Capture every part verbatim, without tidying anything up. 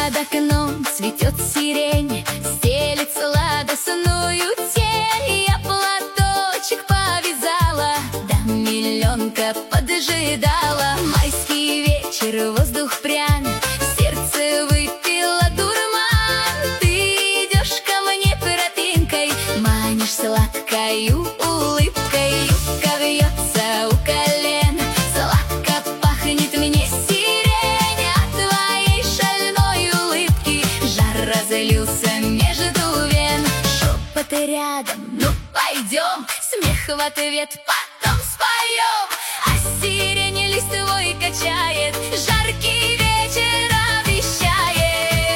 Под окном цветет сирень, стелит сладостную тень. Я платочек повязала, да миллионка поджидала. Майский вечер, воздух прям, сердце выпило дурман. Ты идешь ко мне тропинкой, манишь сладкою улыбкой. Юбка вьется у колен, сладко пахнет мне сирень. От твоей шальной улыбки жар разлился между вен. Шепот рядом, ну пойдем, смех в ответ, потом споем. А сирень листвой качает, жаркий вечер обещает.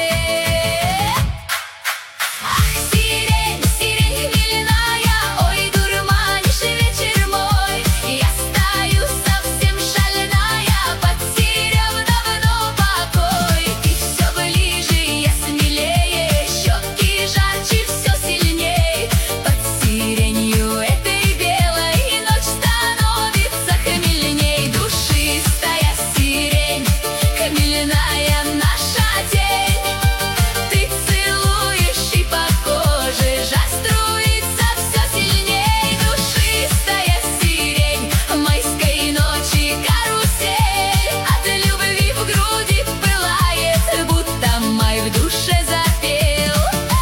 Ах, сирень, сирень хмельная, ой, дурманишь вечер мой. Я стою совсем шальная, потеряв давно покой. Ты все ближе, я смелее, щеки жарче, все сильней. Под сиренью этой белой ночь становится хмельней. Душистая сирень, хмельная наша тень. Ты целуешь, и по коже жар струится все сильней. Душистая сирень, майской ночи карусель. От любви в груди пылает, будто май в душе запел.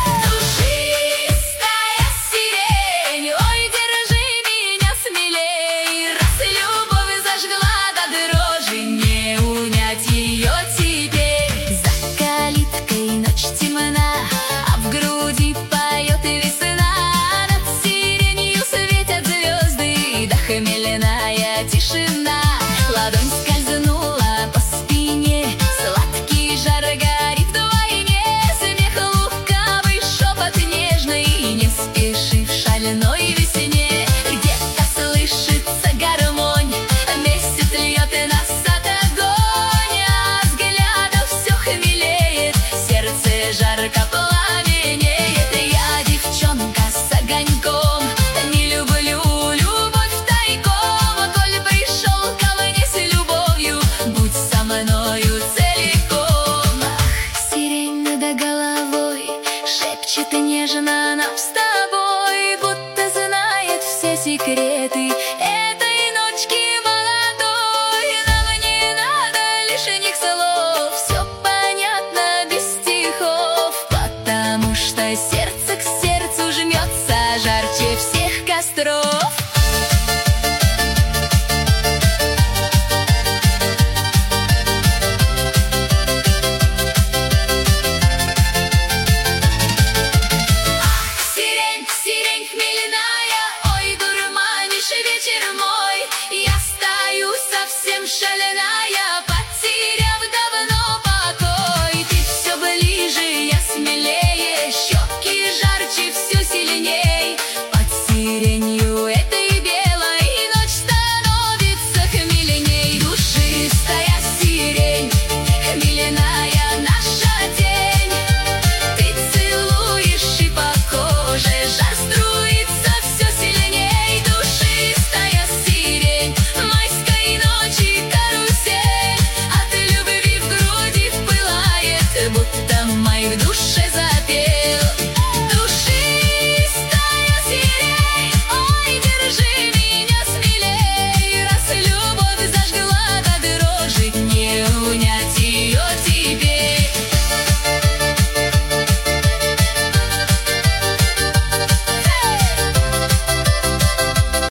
Душистая сирень, ой, держи меня смелей. Раз любовь зажгла до дрожи, не унять ее теперь. За калиткой ночь темна, а в груди поет весна. Над сиренью светят звезды, да хмельная тишина. Ладонь скользнула по спине, сладкий жар горит вдвойне. Смех лукавый, шепот нежный, не спеши в шальной весне. Где-то слышится гармонь, месяц льет нас от огонь. А взглядов все хмелеет, сердце жарко пламенеет. Я девчонка с огоньком, не люблю любовь тайком. Коль пришел ко мне с любовью, будь со мною целиком. Ах, сирень над головой шепчет нежно